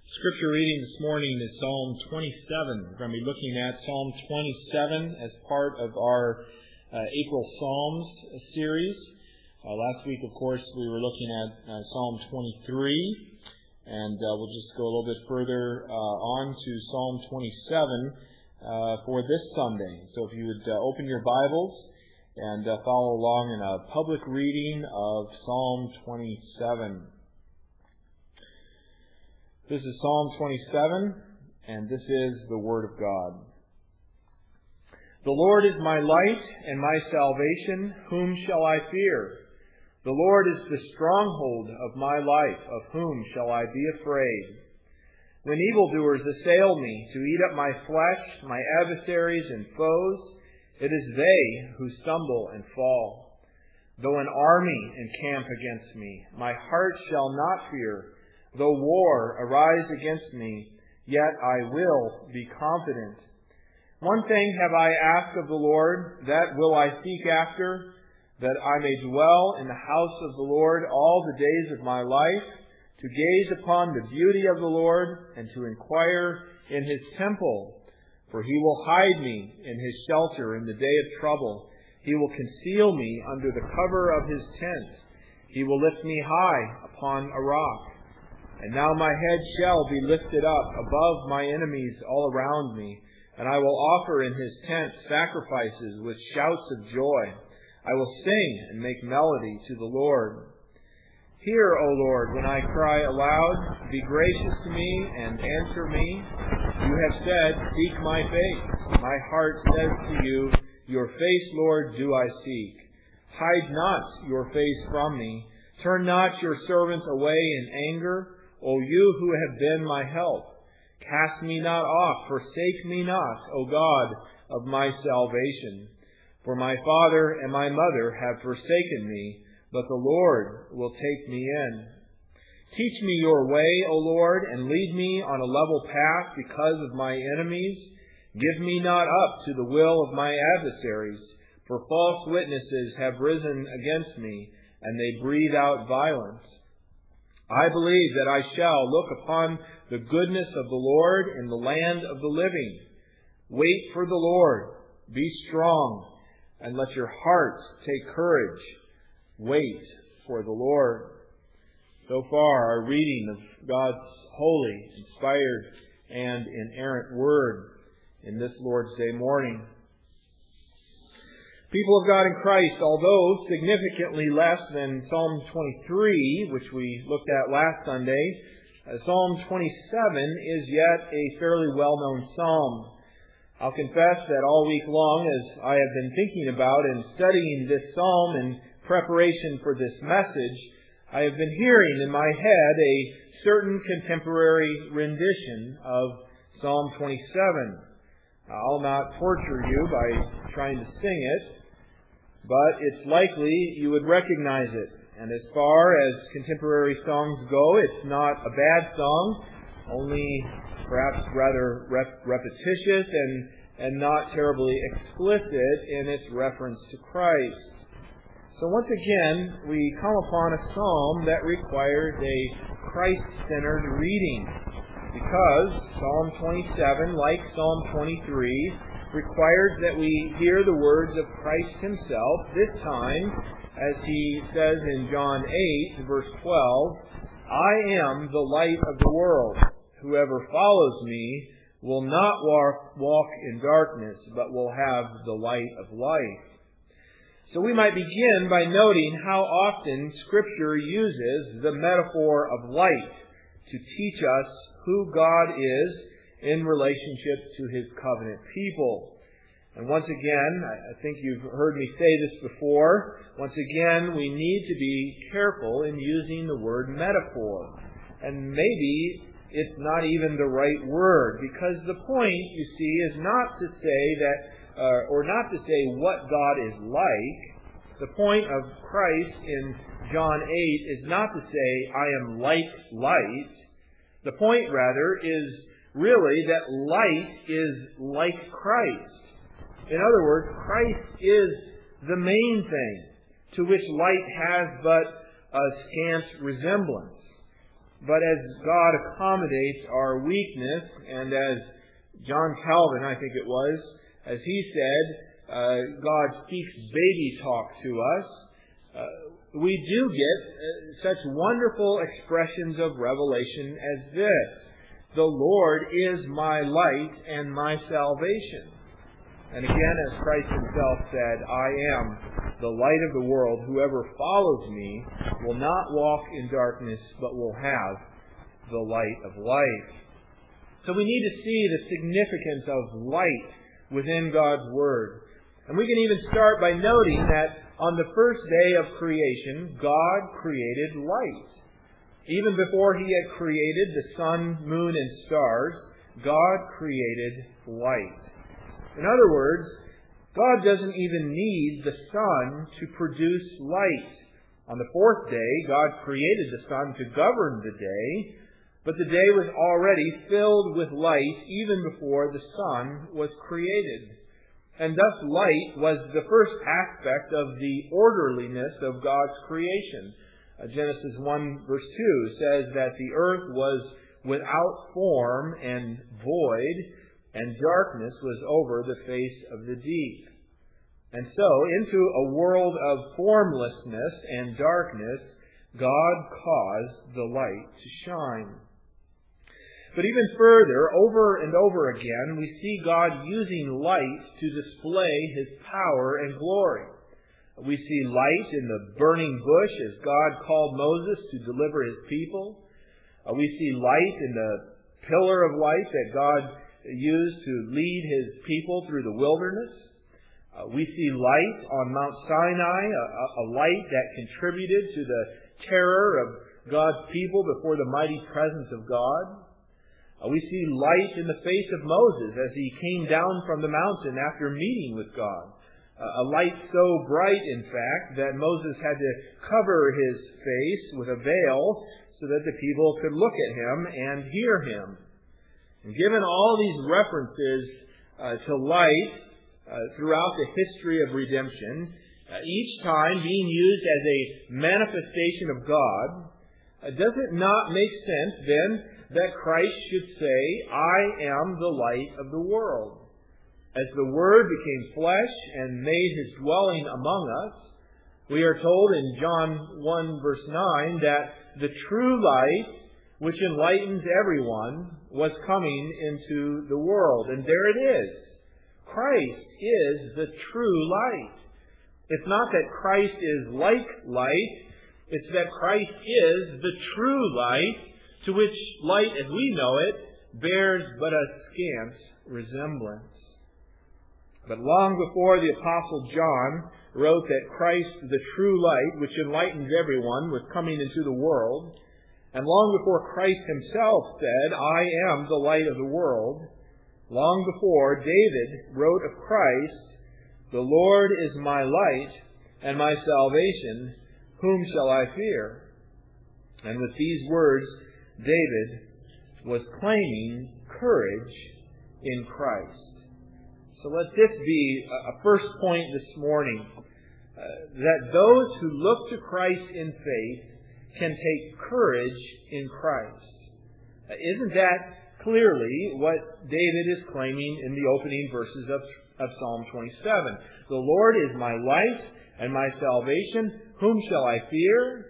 Scripture reading this morning is Psalm 27. We're going to be looking at Psalm 27 as part of our April Psalms series. Last week, of course, we were looking at Psalm 23, and we'll just go a little bit further on to Psalm 27 for this Sunday. So if you would open your Bibles and follow along in a public reading of Psalm 27. This is Psalm 27, and this is the Word of God. The Lord is my light and my salvation. Whom shall I fear? The Lord is the stronghold of my life. Of whom shall I be afraid? When evildoers assail me to eat up my flesh, my adversaries and foes, it is they who stumble and fall. Though an army encamp against me, my heart shall not fear. Though war arise against me, yet I will be confident. One thing have I asked of the Lord, that will I seek after, that I may dwell in the house of the Lord all the days of my life, to gaze upon the beauty of the Lord, and to inquire in His temple. For He will hide me in His shelter in the day of trouble. He will conceal me under the cover of His tent. He will lift me high upon a rock. And now my head shall be lifted up above my enemies all around me, and I will offer in His tent sacrifices with shouts of joy. I will sing and make melody to the Lord. Hear, O Lord, when I cry aloud. Be gracious to me and answer me. You have said, seek my face. My heart says to you, your face, Lord, do I seek. Hide not your face from me. Turn not your servant away in anger. O you who have been my help, cast me not off, forsake me not, O God of my salvation. For my father and my mother have forsaken me, but the Lord will take me in. Teach me your way, O Lord, and lead me on a level path because of my enemies. Give me not up to the will of my adversaries, for false witnesses have risen against me, and they breathe out violence. I believe that I shall look upon the goodness of the Lord in the land of the living. Wait for the Lord. Be strong, and let your hearts take courage. Wait for the Lord. So far, our reading of God's holy, inspired, and inerrant Word in this Lord's Day morning. People of God in Christ, although significantly less than Psalm 23, which we looked at last Sunday, Psalm 27 is yet a fairly well-known psalm. I'll confess that all week long, as I have been thinking about and studying this psalm in preparation for this message, I have been hearing in my head a certain contemporary rendition of Psalm 27. I'll not torture you by trying to sing it, but it's likely you would recognize it. And as far as contemporary songs go, it's not a bad song, only perhaps rather repetitious and not terribly explicit in its reference to Christ. So once again, we come upon a psalm that requires a Christ-centered reading, because Psalm 27, like Psalm 23, requires that we hear the words of Christ Himself, this time, as He says in John 8, verse 12, I am the light of the world. Whoever follows me will not walk in darkness, but will have the light of life. So we might begin by noting how often Scripture uses the metaphor of light to teach us who God is in relationship to His covenant people. And once again, I think you've heard me say this before, once again, we need to be careful in using the word metaphor. And maybe it's not even the right word, because the point, you see, is not to say that, or not to say what God is like. The point of Christ in John 8 is not to say, I am like light. The point, rather, is really that light is like Christ. In other words, Christ is the main thing to which light has but a scant resemblance. but as God accommodates our weakness, and as John Calvin, I think it was, as he said, God speaks baby talk to us, we do get such wonderful expressions of revelation as this. The Lord is my light and my salvation. And again, as Christ himself said, I am the light of the world. Whoever follows me will not walk in darkness, but will have the light of life. So we need to see the significance of light within God's Word. And we can even start by noting that on the first day of creation, God created light. Even before He had created the sun, moon, and stars, God created light. In other words, God doesn't even need the sun to produce light. On the fourth day, God created the sun to govern the day, but the day was already filled with light even before the sun was created. And thus light was the first aspect of the orderliness of God's creation. Genesis 1 verse 2 says that the earth was without form and void, and darkness was over the face of the deep. And so, into a world of formlessness and darkness, God caused the light to shine. But even further, over and over again, we see God using light to display His power and glory. We see light in the burning bush as God called Moses to deliver His people. We see light in the pillar of light that God used to lead His people through the wilderness. We see light on Mount Sinai, a light that contributed to the terror of God's people before the mighty presence of God. We see light in the face of Moses as he came down from the mountain after meeting with God. A light so bright, in fact, that Moses had to cover his face with a veil so that the people could look at him and hear him. And given all these references to light throughout the history of redemption, each time being used as a manifestation of God, does it not make sense then that Christ should say, I am the light of the world? As the Word became flesh and made His dwelling among us, we are told in John 1 verse 9 that the true light, which enlightens everyone, was coming into the world. And there it is. Christ is the true light. It's not that Christ is like light. It's that Christ is the true light, to which light, as we know it, bears but a scant resemblance. But long before the Apostle John wrote that Christ, the true light, which enlightens everyone, was coming into the world, and long before Christ Himself said, I am the light of the world, long before David wrote of Christ, the Lord is my light and my salvation, whom shall I fear? And with these words, David was claiming courage in Christ. So let this be a first point this morning, that those who look to Christ in faith can take courage in Christ. Isn't that clearly what David is claiming in the opening verses of Psalm 27? The Lord is my light and my salvation. Whom shall I fear?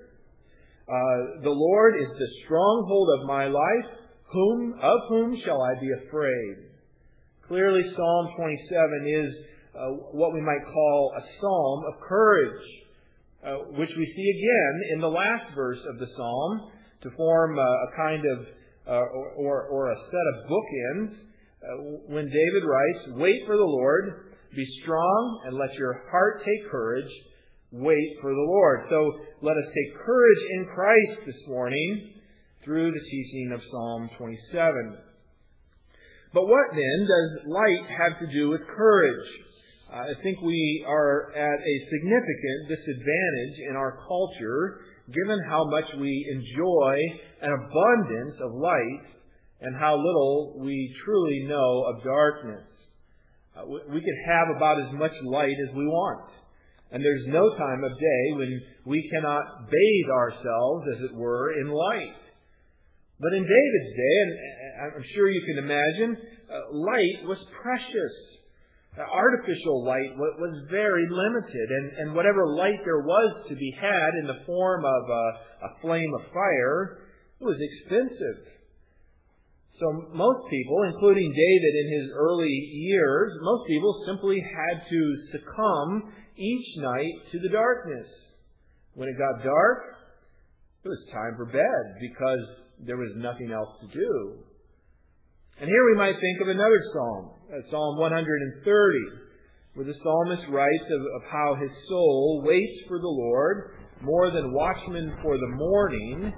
The Lord is the stronghold of my life. Of whom shall I be afraid? Clearly, Psalm 27 is what we might call a psalm of courage, which we see again in the last verse of the psalm to form a kind of or a set of bookends. When David writes, "Wait for the Lord, be strong, and let your heart take courage. Wait for the Lord." So let us take courage in Christ this morning through the teaching of Psalm 27. But what then does light have to do with courage? I think we are at a significant disadvantage in our culture, given how much we enjoy an abundance of light and how little we truly know of darkness. We could have about as much light as we want. And there's no time of day when we cannot bathe ourselves, as it were, in light. But in David's day, and I'm sure you can imagine, light was precious. Artificial light was very limited, and whatever light there was to be had in the form of a flame of fire, it was expensive. So most people, including David in his early years, most people simply had to succumb each night to the darkness. When it got dark, it was time for bed because there was nothing else to do. And here we might think of another psalm, Psalm 130, where the psalmist writes of how his soul waits for the Lord more than watchmen for the morning,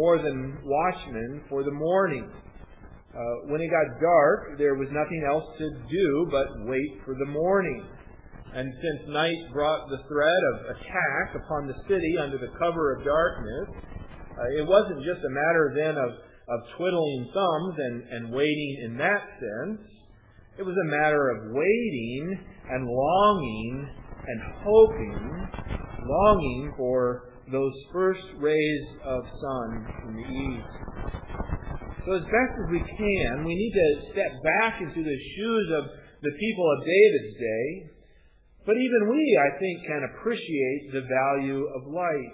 When it got dark, there was nothing else to do but wait for the morning. And since night brought the threat of attack upon the city under the cover of darkness, it wasn't just a matter then of twiddling thumbs and waiting in that sense. It was a matter of waiting and longing and longing for those first rays of sun in the east. So as best as we can, we need to step back into the shoes of the people of David's day. But even we, I think, can appreciate the value of light.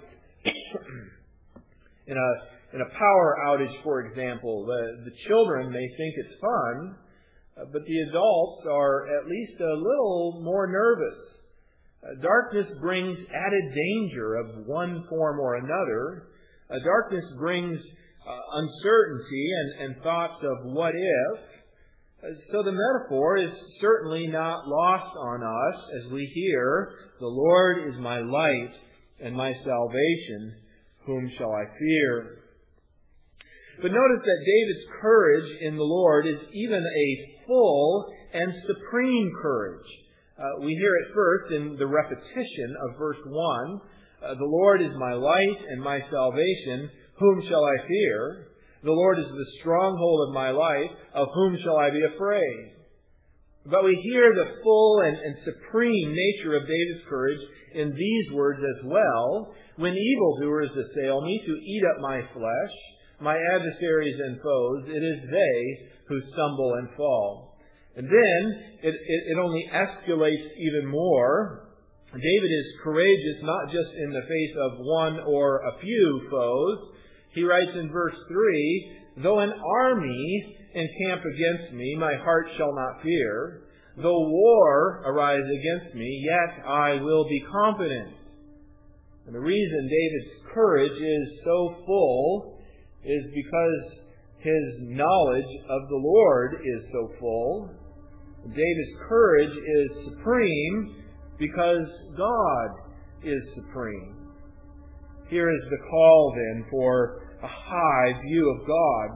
In a power outage, for example, the children may think it's fun, but the adults are at least a little more nervous. Darkness brings added danger of one form or another. Darkness brings uncertainty and thoughts of what if. So the metaphor is certainly not lost on us as we hear, "The Lord is my light and my salvation. Whom shall I fear?" But notice that David's courage in the Lord is even a full and supreme courage. We hear it first in the repetition of verse 1. "The Lord is my light and my salvation. Whom shall I fear? The Lord is the stronghold of my life. Of whom shall I be afraid?" But we hear the full and supreme nature of David's courage in these words as well. "When evildoers assail me to eat up my flesh, my adversaries and foes, it is they who stumble and fall." And then it only escalates even more. David is courageous not just in the face of one or a few foes. He writes in verse 3, "Though an army encamp against me, my heart shall not fear. Though war arise against me, yet I will be confident." And the reason David's courage is so full is because his knowledge of the Lord is so full. David's courage is supreme because God is supreme. Here is the call then for a high view of God.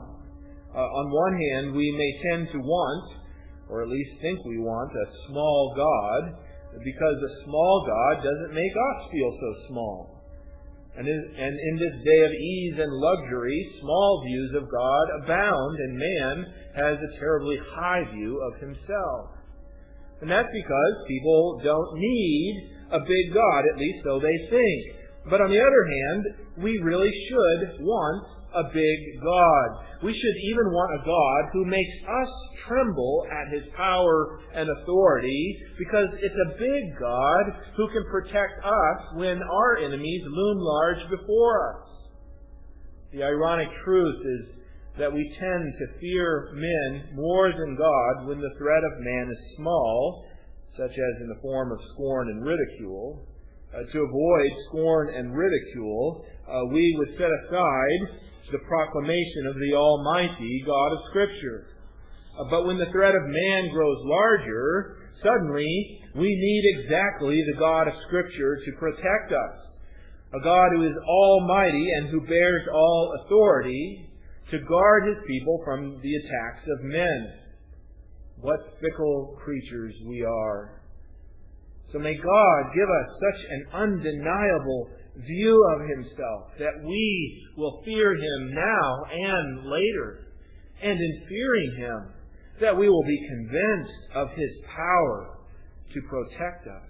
On one hand, we may tend to want, or at least think we want, a small God, because a small God doesn't make us feel so small. And in this day of ease and luxury, small views of God abound, and man has a terribly high view of himself. And that's because people don't need a big God, at least so they think. But on the other hand, we really should want a big God. We should even want a God who makes us tremble at His power and authority, because it's a big God who can protect us when our enemies loom large before us. The ironic truth is that we tend to fear men more than God when the threat of man is small, such as in the form of scorn and ridicule. To avoid scorn and ridicule, we would set aside the proclamation of the Almighty God of Scripture. But when the threat of man grows larger, suddenly we need exactly the God of Scripture to protect us. A God who is almighty and who bears all authority to guard His people from the attacks of men. What fickle creatures we are. So may God give us such an undeniable view of Himself that we will fear Him now and later. And in fearing Him, that we will be convinced of His power to protect us.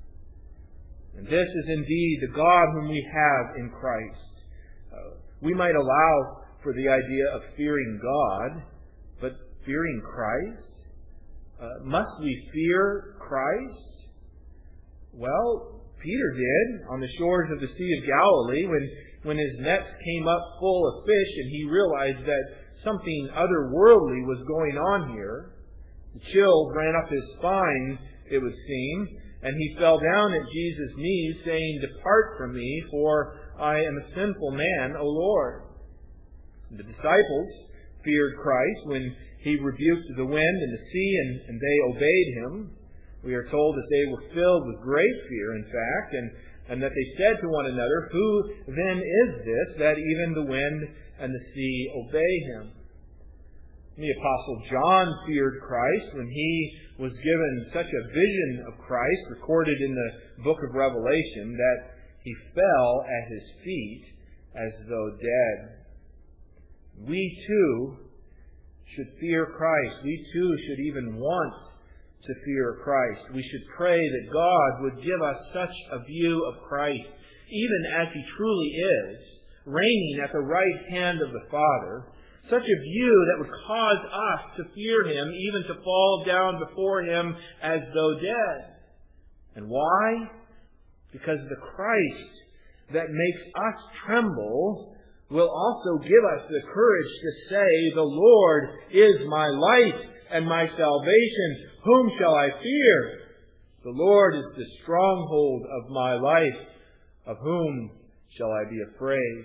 And this is indeed the God whom we have in Christ. We might allow for the idea of fearing God, but fearing Christ? Must we fear Christ? Well, Peter did on the shores of the Sea of Galilee when his nets came up full of fish and he realized that something otherworldly was going on here. The chills ran up his spine, it would seem, and he fell down at Jesus' knees, saying, "Depart from me, for I am a sinful man, O Lord." The disciples feared Christ when He rebuked the wind and the sea, and they obeyed Him. We are told that they were filled with great fear, in fact, and that they said to one another, "Who then is this, that even the wind and the sea obey Him?" The Apostle John feared Christ when he was given such a vision of Christ, recorded in the book of Revelation, that he fell at His feet as though dead. We too should fear Christ. We too should even want to fear Christ. We should pray that God would give us such a view of Christ, even as He truly is, reigning at the right hand of the Father, such a view that would cause us to fear Him, even to fall down before Him as though dead. And why? Because the Christ that makes us tremble will also give us the courage to say, "The Lord is my light and my salvation. Whom shall I fear? The Lord is the stronghold of my life. Of whom shall I be afraid?"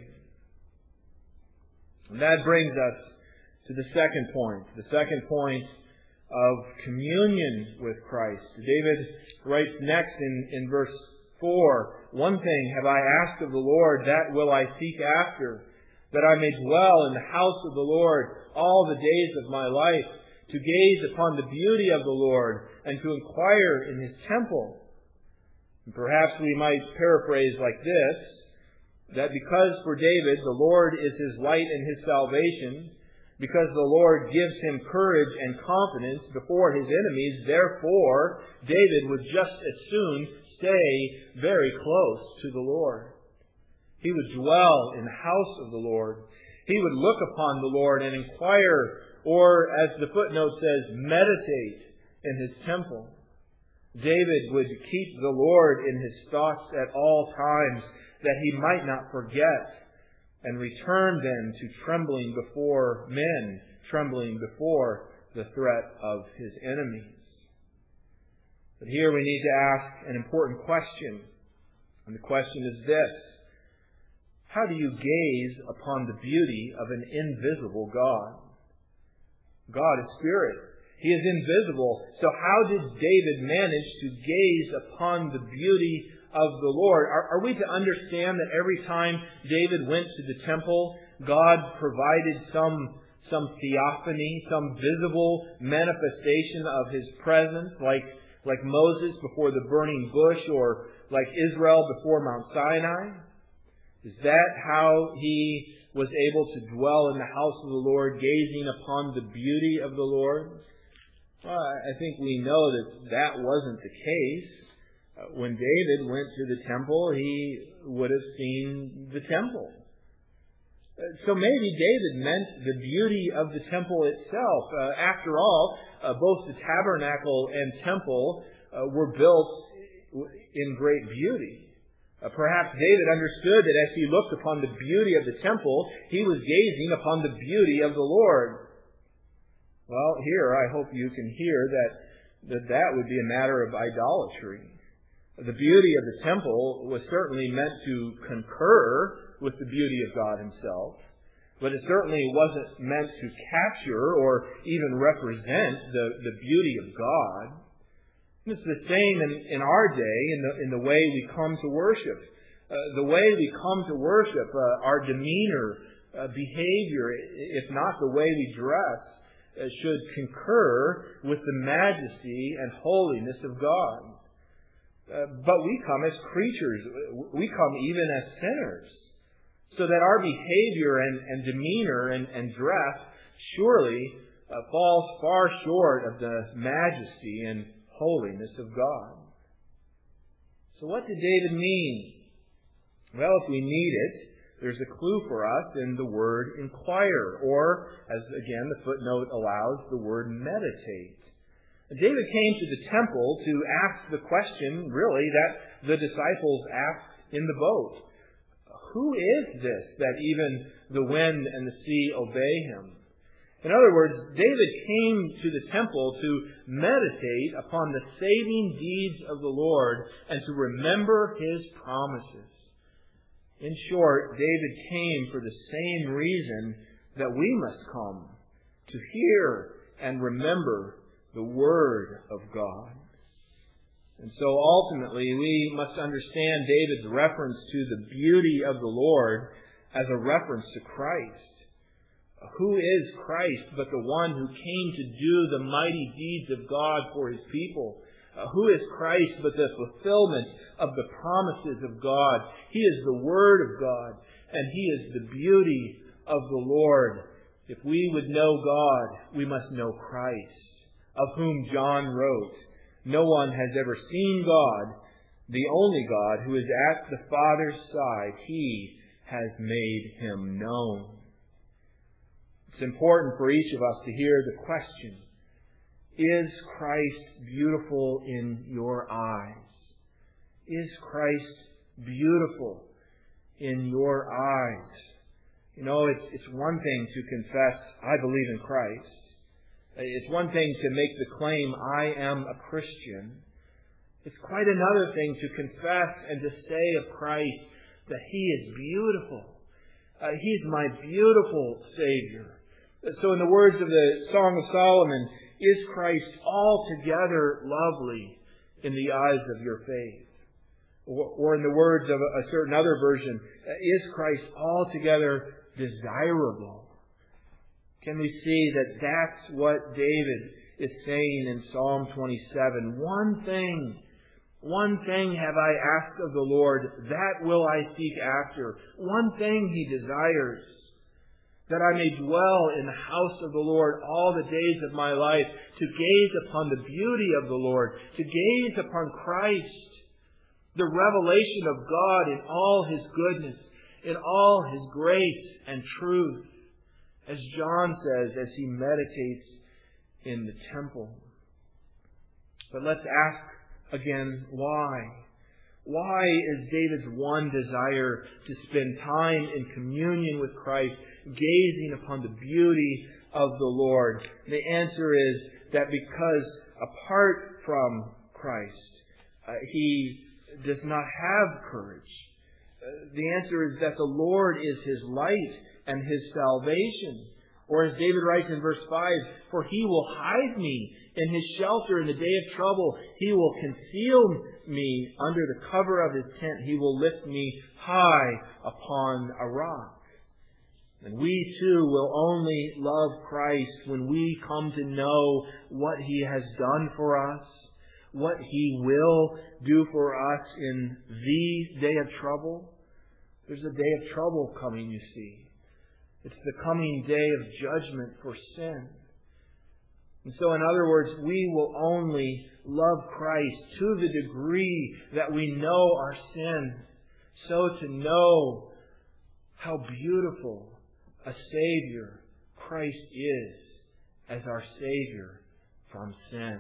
And that brings us to the second point of communion with Christ. David writes next in verse 4, "One thing have I asked of the Lord, that will I seek after, that I may dwell in the house of the Lord all the days of my life, to gaze upon the beauty of the Lord, and to inquire in His temple." And perhaps we might paraphrase like this, that because for David the Lord is his light and his salvation, because the Lord gives him courage and confidence before his enemies, therefore David would just as soon stay very close to the Lord. He would dwell in the house of the Lord. He would look upon the Lord and inquire, or as the footnote says, meditate in His temple. David would keep the Lord in his thoughts at all times, that he might not forget, and return then to trembling before men, trembling before the threat of his enemies. But here we need to ask an important question, and the question is this: how do you gaze upon the beauty of an invisible God? God is spirit. He is invisible. So how did David manage to gaze upon the beauty of the Lord? Are we to understand that every time David went to the temple, God provided some theophany, some visible manifestation of His presence, like Moses before the burning bush, or like Israel before Mount Sinai? Is that how he was able to dwell in the house of the Lord, gazing upon the beauty of the Lord? Well, I think we know that wasn't the case. When David went to the temple, he would have seen the temple. So maybe David meant the beauty of the temple itself. After all, both the tabernacle and temple were built in great beauty. Perhaps David understood that as he looked upon the beauty of the temple, he was gazing upon the beauty of the Lord. Well, here I hope you can hear that would be a matter of idolatry. The beauty of the temple was certainly meant to concur with the beauty of God Himself, but it certainly wasn't meant to capture or even represent the beauty of God. It's the same in our day, in the way we come to worship. The way we come to worship, our demeanor, behavior, if not the way we dress, should concur with the majesty and holiness of God. But we come as creatures. We come even as sinners. So that our behavior and demeanor and dress surely falls far short of the majesty and holiness of God. So what did David mean? Well, if we need it, There's a clue for us in the word inquire, or, as again the footnote allows, the word meditate. David came to the temple to ask the question, really, that the disciples asked in the boat. Who is this that even the wind and the sea obey him? In other words, David came to the temple to meditate upon the saving deeds of the Lord and to remember His promises. In short, David came for the same reason that we must come, to hear and remember the Word of God. And so ultimately, we must understand David's reference to the beauty of the Lord as a reference to Christ. Who is Christ but the one who came to do the mighty deeds of God for His people? Who is Christ but the fulfillment of the promises of God? He is the Word of God, and He is the beauty of the Lord. If we would know God, we must know Christ, of whom John wrote, "No one has ever seen God, the only God who is at the Father's side. He has made Him known." It's important for each of us to hear the question, is Christ beautiful in your eyes? Is Christ beautiful in your eyes? You know, it's one thing to confess, I believe in Christ. It's one thing to make the claim, I am a Christian. It's quite another thing to confess and to say of Christ that He is beautiful. He is my beautiful Savior. So in the words of the Song of Solomon, is Christ altogether lovely in the eyes of your faith? Or in the words of a certain other version, is Christ altogether desirable? Can we see that that's what David is saying in Psalm 27? One thing have I asked of the Lord, that will I seek after. One thing He desires, that I may dwell in the house of the Lord all the days of my life, to gaze upon the beauty of the Lord, to gaze upon Christ, the revelation of God in all His goodness, in all His grace and truth, as John says as he meditates in the temple. But let's ask again, why? Why is David's one desire to spend time in communion with Christ, gazing upon the beauty of the Lord? The answer is that because apart from Christ, he does not have courage. The answer is that the Lord is his light and his salvation. Or as David writes in verse 5, "For He will hide me in His shelter in the day of trouble. He will conceal me under the cover of His tent. He will lift me high upon a rock." And we too will only love Christ when we come to know what He has done for us, what He will do for us in the day of trouble. There's a day of trouble coming, you see. It's the coming day of judgment for sin. And so, in other words, we will only love Christ to the degree that we know our sin, so to know how beautiful a Savior Christ is as our Savior from sin.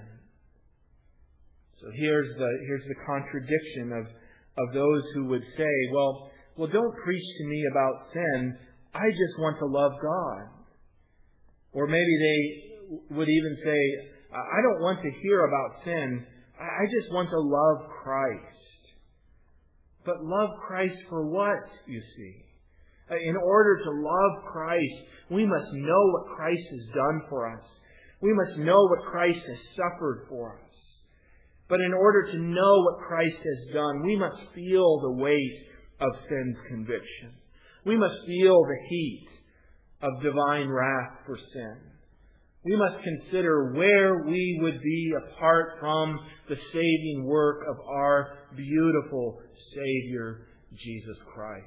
So here's the contradiction of those who would say, well, don't preach to me about sin. I just want to love God. Or maybe they would even say, I don't want to hear about sin. I just want to love Christ. But love Christ for what, you see? In order to love Christ, we must know what Christ has done for us. We must know what Christ has suffered for us. But in order to know what Christ has done, we must feel the weight of sin's conviction. We must feel the heat of divine wrath for sin. We must consider where we would be apart from the saving work of our beautiful Savior, Jesus Christ.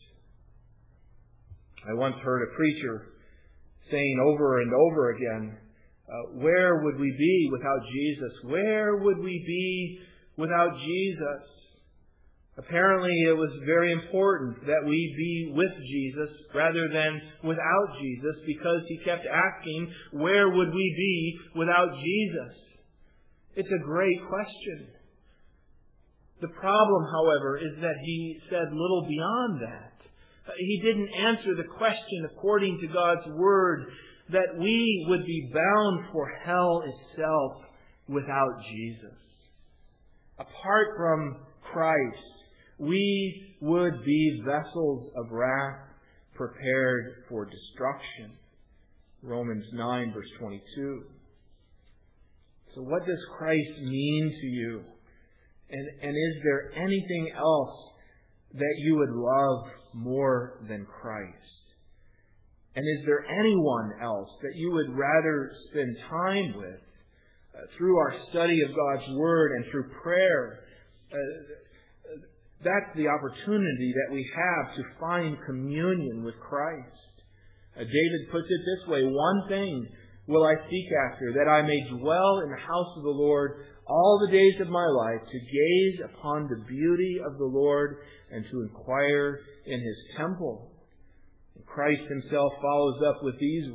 I once heard a preacher saying over and over again, where would we be without Jesus? Where would we be without Jesus? Apparently it was very important that we be with Jesus rather than without Jesus, because he kept asking, where would we be without Jesus? It's a great question. The problem, however, is that he said little beyond that. He didn't answer the question according to God's Word that we would be bound for hell itself without Jesus. Apart from Christ, we would be vessels of wrath prepared for destruction. Romans 9, verse 22. So what does Christ mean to you? And is there anything else that you would love more than Christ? And is there anyone else that you would rather spend time with through our study of God's Word and through prayer? That's the opportunity that we have to find communion with Christ. David puts it this way, one thing will I seek after, that I may dwell in the house of the Lord all the days of my life, to gaze upon the beauty of the Lord and to inquire in His temple. And Christ Himself follows up with these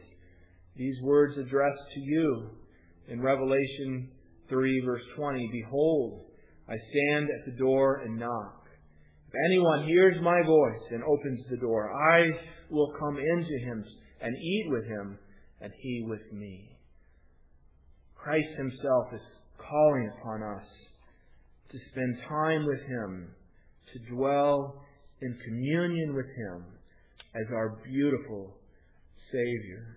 words addressed to you in Revelation 3, verse 20, Behold, I stand at the door and knock. If anyone hears my voice and opens the door, I will come into him and eat with him, and he with me. Christ Himself is calling upon us to spend time with Him, to dwell in communion with Him as our beautiful Savior.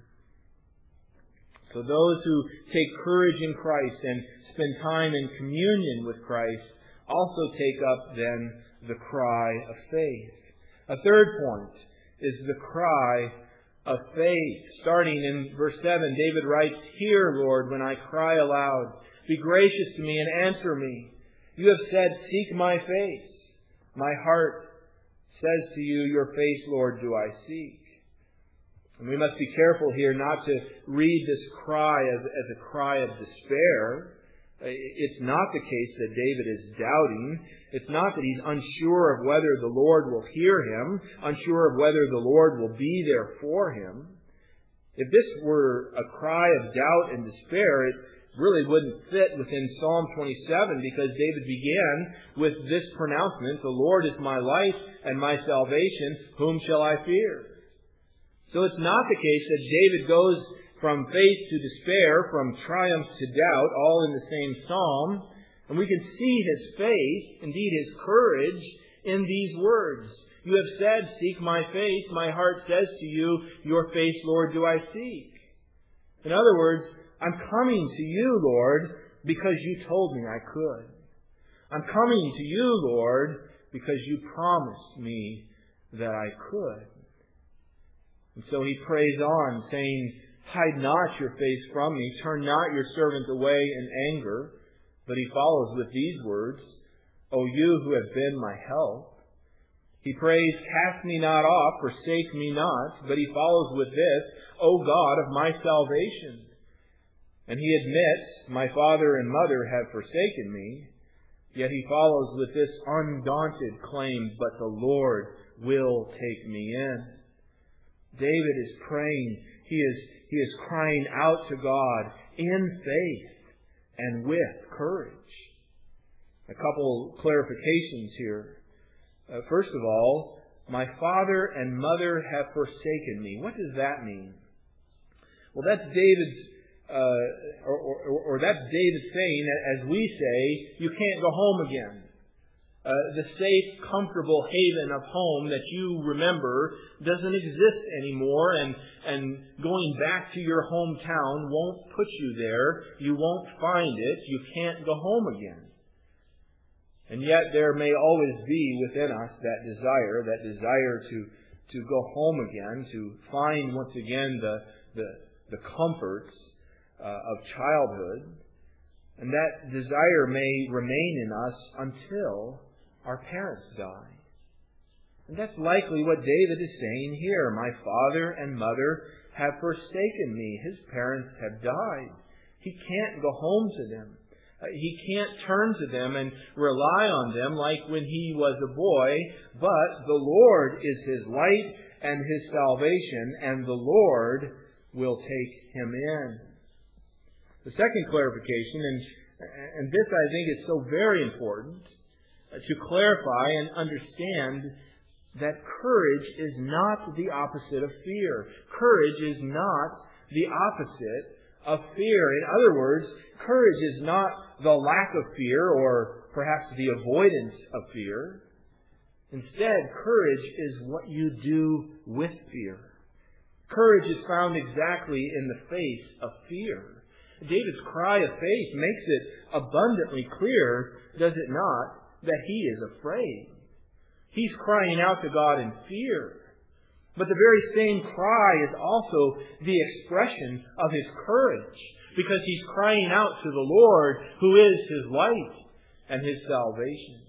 So those who take courage in Christ and spend time in communion with Christ also take up then the cry of faith. A third point is the cry of faith. Starting in verse 7, David writes, Hear, Lord, when I cry aloud. Be gracious to me and answer me. You have said, Seek my face. My heart says to you, Your face, Lord, do I seek. And we must be careful here not to read this cry as a cry of despair. It's not the case that David is doubting. It's not that he's unsure of whether the Lord will hear him, unsure of whether the Lord will be there for him. If this were a cry of doubt and despair, it really wouldn't fit within Psalm 27, because David began with this pronouncement, The Lord is my light and my salvation, whom shall I fear? So it's not the case that David goes from faith to despair, from triumph to doubt, all in the same psalm. And we can see his faith, indeed his courage, in these words. You have said, Seek my face. My heart says to you, Your face, Lord, do I seek. In other words, I'm coming to you, Lord, because you told me I could. I'm coming to you, Lord, because you promised me that I could. And so he prays on, saying, Hide not your face from me. Turn not your servant away in anger. But he follows with these words, O you who have been my help. He prays, Cast me not off, forsake me not. But he follows with this, O God of my salvation. And he admits, My father and mother have forsaken me. Yet he follows with this undaunted claim, But the Lord will take me in. David is praying. He is crying out to God in faith and with courage. A couple clarifications here. First of all, my father and mother have forsaken me. What does that mean? Well, that's David's, that's David saying, as we say, you can't go home again. The safe, comfortable haven of home that you remember doesn't exist anymore, and going back to your hometown won't put you there. You won't find it. You can't go home again. And yet there may always be within us that desire to go home again, to find once again the comforts of childhood. And that desire may remain in us until our parents die. And that's likely what David is saying here. My father and mother have forsaken me. His parents have died. He can't go home to them. He can't turn to them and rely on them like when he was a boy, but the Lord is his light and his salvation, and the Lord will take him in. The second clarification, and this I think is so very important, to clarify and understand that courage is not the opposite of fear. Courage is not the opposite of fear. In other words, courage is not the lack of fear or perhaps the avoidance of fear. Instead, courage is what you do with fear. Courage is found exactly in the face of fear. David's cry of faith makes it abundantly clear, does it not, that he is afraid. He's crying out to God in fear. But the very same cry is also the expression of his courage, because he's crying out to the Lord, who is his light and his salvation.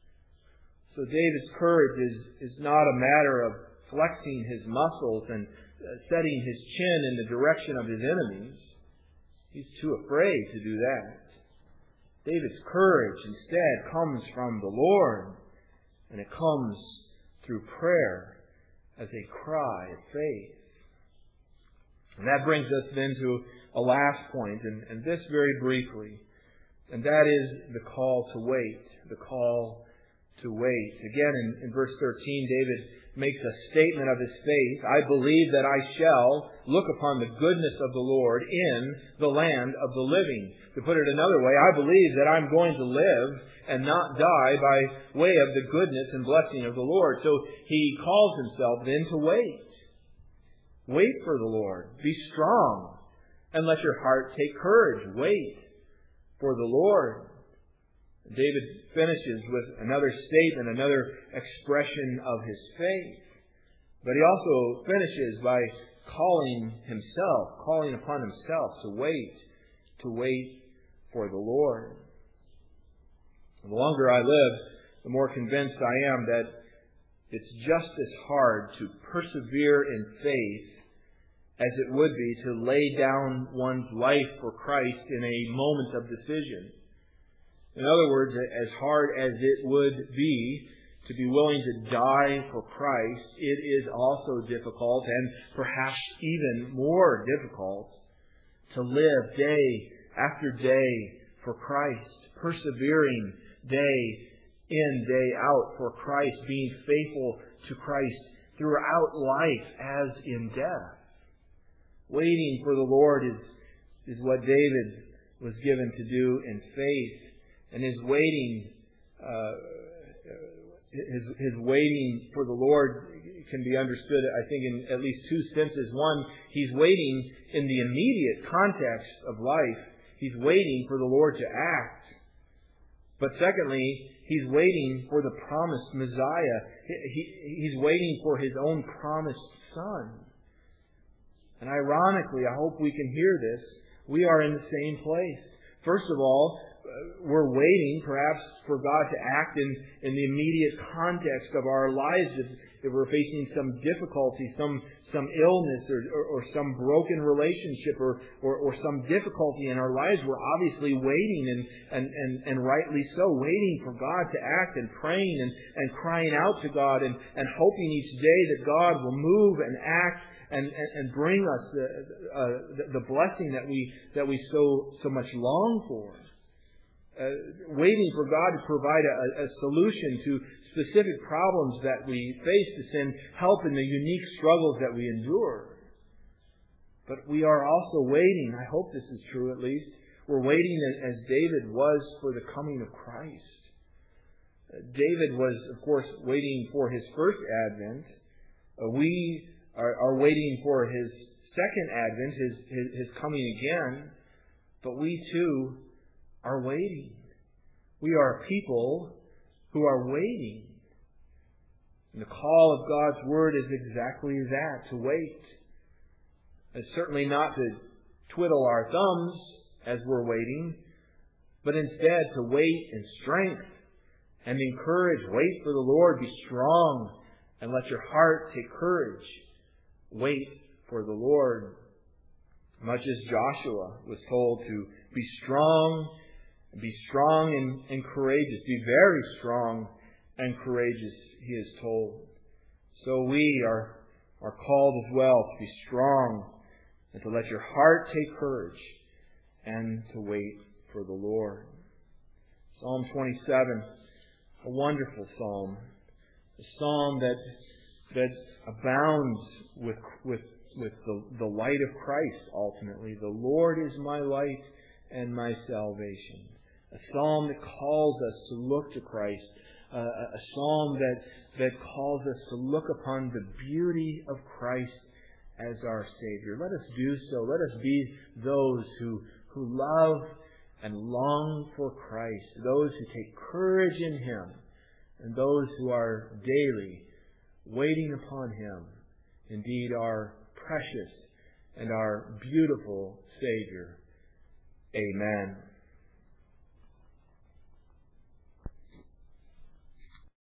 So David's courage is not a matter of flexing his muscles and setting his chin in the direction of his enemies. He's too afraid to do that. David's courage instead comes from the Lord, and it comes through prayer as a cry of faith. And that brings us then to a last point, and this very briefly, and that is the call to wait. The call to wait. Again, in verse 13, David makes a statement of his faith. I believe that I shall look upon the goodness of the Lord in the land of the living. To put it another way, I believe that I'm going to live and not die by way of the goodness and blessing of the Lord. So he calls himself then to wait. Wait for the Lord. Be strong and let your heart take courage. Wait for the Lord. David finishes with another statement, another expression of his faith. But he also finishes by calling upon himself to wait for the Lord. The longer I live, the more convinced I am that it's just as hard to persevere in faith as it would be to lay down one's life for Christ in a moment of decision. In other words, as hard as it would be to be willing to die for Christ, it is also difficult, and perhaps even more difficult, to live day after day for Christ, persevering day in, day out for Christ, being faithful to Christ throughout life as in death. Waiting for the Lord is what David was given to do in faith. And his waiting for the Lord can be understood, I think, in at least two senses. One, he's waiting in the immediate context of life. He's waiting for the Lord to act. But secondly, he's waiting for the promised Messiah. He's waiting for his own promised Son. And ironically, I hope we can hear this, we are in the same place. First of all, we're waiting perhaps for God to act in the immediate context of our lives. If we're facing some difficulty, some illness or some broken relationship or some difficulty in our lives, we're obviously waiting and rightly so, waiting for God to act and praying and crying out to God and hoping each day that God will move and act and bring us the blessing that we so much long for. Waiting for God to provide a solution to specific problems that we face, to send help in the unique struggles that we endure. But we are also waiting, I hope this is true at least, we're waiting as David was for the coming of Christ. David was, of course, waiting for his first advent. We are waiting for his second advent, his coming again. But we too are waiting. We are a people who are waiting. And the call of God's Word is exactly that, to wait. It's certainly not to twiddle our thumbs as we're waiting, but instead to wait in strength and encourage. Wait for the Lord, be strong, and let your heart take courage. Wait for the Lord. Much as Joshua was told to be strong, Be strong and courageous. Be very strong and courageous, he is told. So we are called as well to be strong and to let your heart take courage and to wait for the Lord. Psalm 27, a wonderful psalm. A psalm that abounds with the light of Christ ultimately. The Lord is my light and my salvation. A psalm that calls us to look to Christ. A psalm that calls us to look upon the beauty of Christ as our Savior. Let us do so. Let us be those who love and long for Christ. Those who take courage in Him. And those who are daily waiting upon Him. Indeed, our precious and our beautiful Savior. Amen.